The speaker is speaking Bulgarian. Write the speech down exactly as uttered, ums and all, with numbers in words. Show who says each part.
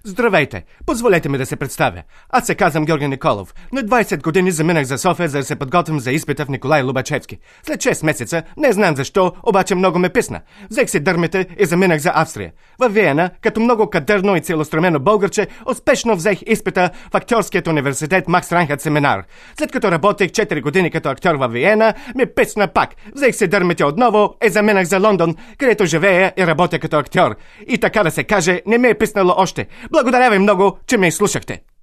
Speaker 1: Здравейте! Позволете ми да се представя. Аз се казвам Георги Николов. На двайсет години заминах за София, за да се подготвям за изпита в Николай Лобачевски. След шест месеца, не знам защо, обаче много ме писна. Взех си дърмите и заминах за Австрия. В Виена, като много кадърно и целостремено българче, успешно взех изпита в актьорският университет Макс Райнхард семинар. След като работех четири години като актьор в Виена, ми писна пак. Взех си дърмите отново и заминах за Лондон, където живея и работя като актьор. И така да се каже, не ми е писнало още. Благодаря ви много, че ме изслушахте.